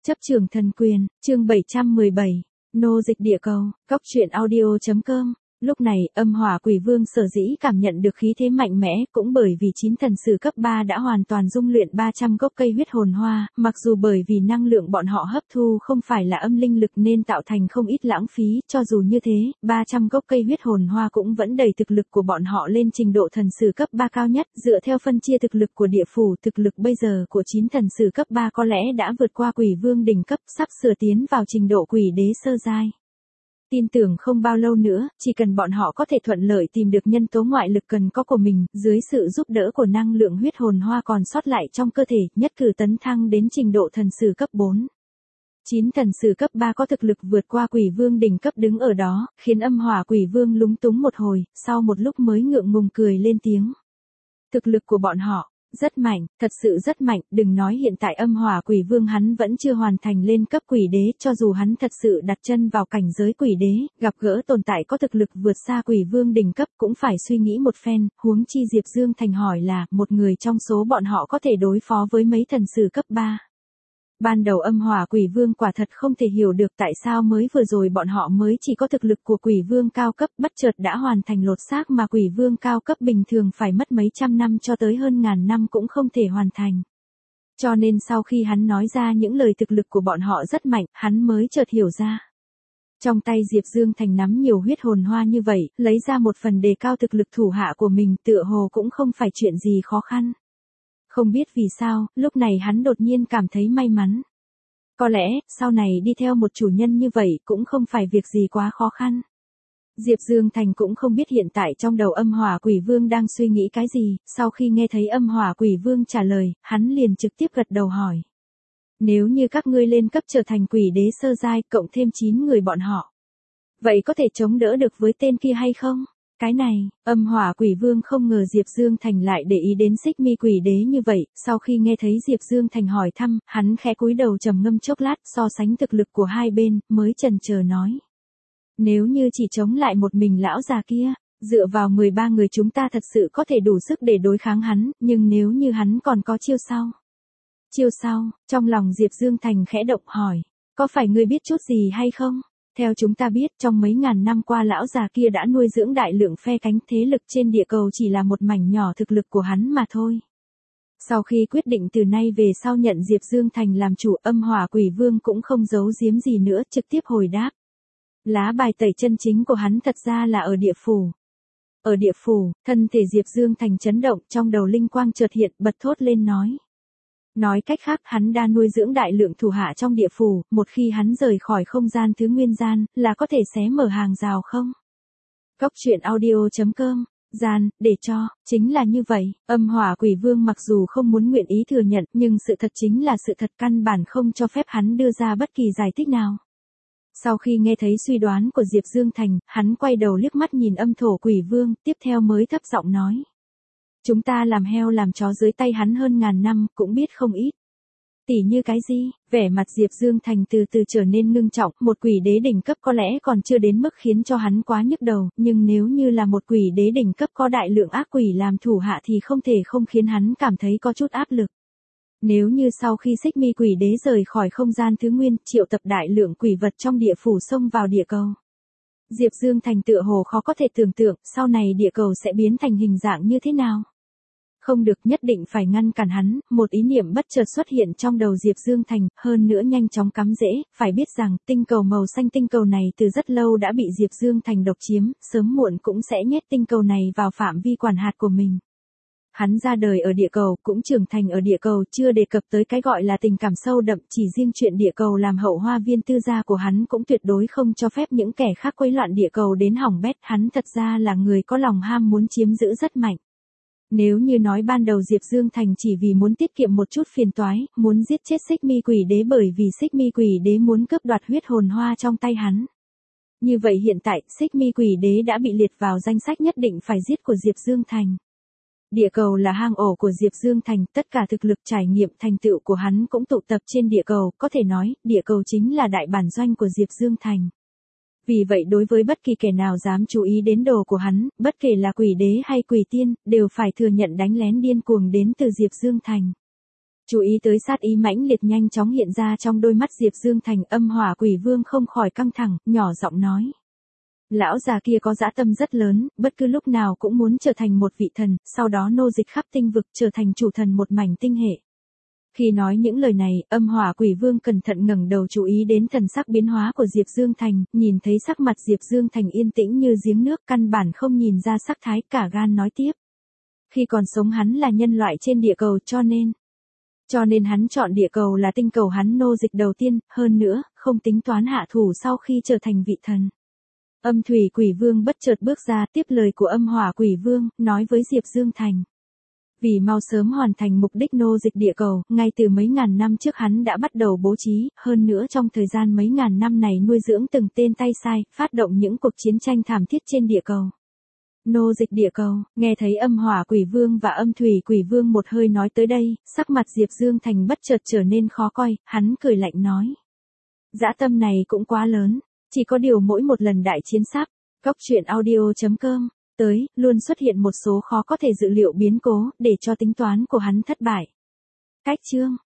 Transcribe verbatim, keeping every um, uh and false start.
Chấp trường thần quyền, chương bảy trăm mười bảy, nô dịch địa cầu, góc truyện audio.com. Lúc này, âm hỏa quỷ vương sở dĩ cảm nhận được khí thế mạnh mẽ, cũng bởi vì chín thần sử cấp ba đã hoàn toàn dung luyện ba trăm gốc cây huyết hồn hoa, mặc dù bởi vì năng lượng bọn họ hấp thu không phải là âm linh lực nên tạo thành không ít lãng phí, cho dù như thế, ba trăm gốc cây huyết hồn hoa cũng vẫn đẩy thực lực của bọn họ lên trình độ thần sử cấp ba cao nhất, dựa theo phân chia thực lực của địa phủ, thực lực bây giờ của chín thần sử cấp ba có lẽ đã vượt qua quỷ vương đỉnh cấp, sắp sửa tiến vào trình độ quỷ đế sơ giai. Tin tưởng không bao lâu nữa, chỉ cần bọn họ có thể thuận lợi tìm được nhân tố ngoại lực cần có của mình, dưới sự giúp đỡ của năng lượng huyết hồn hoa còn sót lại trong cơ thể, nhất cử tấn thăng đến trình độ thần sử cấp bốn. chín thần sử cấp ba có thực lực vượt qua quỷ vương đỉnh cấp đứng ở đó, khiến âm hỏa quỷ vương lúng túng một hồi, sau một lúc mới ngượng ngùng cười lên tiếng. Thực lực của bọn họ rất mạnh, thật sự rất mạnh, đừng nói hiện tại âm hỏa quỷ vương hắn vẫn chưa hoàn thành lên cấp quỷ đế, cho dù hắn thật sự đặt chân vào cảnh giới quỷ đế, gặp gỡ tồn tại có thực lực vượt xa quỷ vương đỉnh cấp cũng phải suy nghĩ một phen, huống chi Diệp Dương Thành hỏi là, một người trong số bọn họ có thể đối phó với mấy thần sử cấp ba. Ban đầu âm hỏa quỷ vương quả thật không thể hiểu được tại sao mới vừa rồi bọn họ mới chỉ có thực lực của quỷ vương cao cấp bất chợt đã hoàn thành lột xác mà quỷ vương cao cấp bình thường phải mất mấy trăm năm cho tới hơn ngàn năm cũng không thể hoàn thành. Cho nên sau khi hắn nói ra những lời thực lực của bọn họ rất mạnh, hắn mới chợt hiểu ra. Trong tay Diệp Dương Thành nắm nhiều huyết hồn hoa như vậy, lấy ra một phần đề cao thực lực thủ hạ của mình tựa hồ cũng không phải chuyện gì khó khăn. Không biết vì sao, lúc này hắn đột nhiên cảm thấy may mắn. Có lẽ, sau này đi theo một chủ nhân như vậy cũng không phải việc gì quá khó khăn. Diệp Dương Thành cũng không biết hiện tại trong đầu âm hỏa quỷ vương đang suy nghĩ cái gì, sau khi nghe thấy âm hỏa quỷ vương trả lời, hắn liền trực tiếp gật đầu hỏi. Nếu như các ngươi lên cấp trở thành quỷ đế sơ giai, cộng thêm chín người bọn họ, vậy có thể chống đỡ được với tên kia hay không? Cái này, âm hỏa quỷ vương không ngờ Diệp Dương Thành lại để ý đến xích mi quỷ đế như vậy, sau khi nghe thấy Diệp Dương Thành hỏi thăm, hắn khẽ cúi đầu trầm ngâm chốc lát so sánh thực lực của hai bên, mới chần chờ nói. Nếu như chỉ chống lại một mình lão già kia, dựa vào mười ba người chúng ta thật sự có thể đủ sức để đối kháng hắn, nhưng nếu như hắn còn có chiêu sau. Chiêu sau, trong lòng Diệp Dương Thành khẽ động hỏi, có phải ngươi biết chút gì hay không? Theo chúng ta biết, trong mấy ngàn năm qua lão già kia đã nuôi dưỡng đại lượng phe cánh, thế lực trên địa cầu chỉ là một mảnh nhỏ thực lực của hắn mà thôi. Sau khi quyết định từ nay về sau nhận Diệp Dương Thành làm chủ, âm hỏa quỷ vương cũng không giấu giếm gì nữa, trực tiếp hồi đáp. Lá bài tẩy chân chính của hắn thật ra là ở địa phủ. Ở địa phủ, thân thể Diệp Dương Thành chấn động, trong đầu linh quang chợt hiện, bật thốt lên nói. Nói cách khác hắn đã nuôi dưỡng đại lượng thủ hạ trong địa phủ, một khi hắn rời khỏi không gian thứ nguyên gian, là có thể xé mở hàng rào không? Góc truyện audio.com, gian, để cho, chính là như vậy, âm hỏa quỷ vương mặc dù không muốn nguyện ý thừa nhận, nhưng sự thật chính là sự thật căn bản không cho phép hắn đưa ra bất kỳ giải thích nào. Sau khi nghe thấy suy đoán của Diệp Dương Thành, hắn quay đầu liếc mắt nhìn âm thổ quỷ vương, tiếp theo mới thấp giọng nói. Chúng ta làm heo làm chó dưới tay hắn hơn ngàn năm, cũng biết không ít. Tỉ như cái gì? Vẻ mặt Diệp Dương Thành từ từ trở nên ngưng trọng, một quỷ đế đỉnh cấp có lẽ còn chưa đến mức khiến cho hắn quá nhức đầu, nhưng nếu như là một quỷ đế đỉnh cấp có đại lượng ác quỷ làm thủ hạ thì không thể không khiến hắn cảm thấy có chút áp lực. Nếu như sau khi xích mi quỷ đế rời khỏi không gian thứ nguyên, triệu tập đại lượng quỷ vật trong địa phủ xông vào địa cầu. Diệp Dương Thành tựa hồ khó có thể tưởng tượng, sau này địa cầu sẽ biến thành hình dạng như thế nào. Không được, nhất định phải ngăn cản hắn, một ý niệm bất chợt xuất hiện trong đầu Diệp Dương Thành, hơn nữa nhanh chóng cắm rễ, phải biết rằng, tinh cầu màu xanh tinh cầu này từ rất lâu đã bị Diệp Dương Thành độc chiếm, sớm muộn cũng sẽ nhét tinh cầu này vào phạm vi quản hạt của mình. Hắn ra đời ở địa cầu, cũng trưởng thành ở địa cầu, chưa đề cập tới cái gọi là tình cảm sâu đậm, chỉ riêng chuyện địa cầu làm hậu hoa viên tư gia của hắn cũng tuyệt đối không cho phép những kẻ khác quấy loạn địa cầu đến hỏng bét, hắn thật ra là người có lòng ham muốn chiếm giữ rất mạnh. Nếu như nói ban đầu Diệp Dương Thành chỉ vì muốn tiết kiệm một chút phiền toái, muốn giết chết xích mi quỷ đế bởi vì xích mi quỷ đế muốn cướp đoạt huyết hồn hoa trong tay hắn. Như vậy hiện tại, xích mi quỷ đế đã bị liệt vào danh sách nhất định phải giết của Diệp Dương Thành. Địa cầu là hang ổ của Diệp Dương Thành, tất cả thực lực trải nghiệm thành tựu của hắn cũng tụ tập trên địa cầu, có thể nói, địa cầu chính là đại bản doanh của Diệp Dương Thành. Vì vậy đối với bất kỳ kẻ nào dám chú ý đến đồ của hắn, bất kể là quỷ đế hay quỷ tiên, đều phải thừa nhận đánh lén điên cuồng đến từ Diệp Dương Thành. Chú ý tới sát ý mãnh liệt nhanh chóng hiện ra trong đôi mắt Diệp Dương Thành, Âm Hỏa Quỷ Vương không khỏi căng thẳng, nhỏ giọng nói. Lão già kia có dã tâm rất lớn, bất cứ lúc nào cũng muốn trở thành một vị thần, sau đó nô dịch khắp tinh vực trở thành chủ thần một mảnh tinh hệ. Khi nói những lời này, Âm Hỏa Quỷ Vương cẩn thận ngẩng đầu chú ý đến thần sắc biến hóa của Diệp Dương Thành, nhìn thấy sắc mặt Diệp Dương Thành yên tĩnh như giếng nước, căn bản không nhìn ra sắc thái, cả gan nói tiếp. Khi còn sống hắn là nhân loại trên địa cầu, cho nên Cho nên hắn chọn địa cầu là tinh cầu hắn nô dịch đầu tiên, hơn nữa, không tính toán hạ thủ sau khi trở thành vị thần. Âm Thủy Quỷ Vương bất chợt bước ra, tiếp lời của Âm Hỏa Quỷ Vương, nói với Diệp Dương Thành. Vì mau sớm hoàn thành mục đích nô dịch địa cầu, ngay từ mấy ngàn năm trước hắn đã bắt đầu bố trí, hơn nữa trong thời gian mấy ngàn năm này nuôi dưỡng từng tên tay sai, phát động những cuộc chiến tranh thảm thiết trên địa cầu. Nô dịch địa cầu, nghe thấy Âm Hỏa Quỷ Vương và Âm Thủy Quỷ Vương một hơi nói tới đây, sắc mặt Diệp Dương Thành bất chợt trở nên khó coi, hắn cười lạnh nói. Dã tâm này cũng quá lớn, chỉ có điều mỗi một lần đại chiến sắp, góc truyện audio chấm com, tới, luôn xuất hiện một số khó có thể dự liệu biến cố, để cho tính toán của hắn thất bại. Cách chương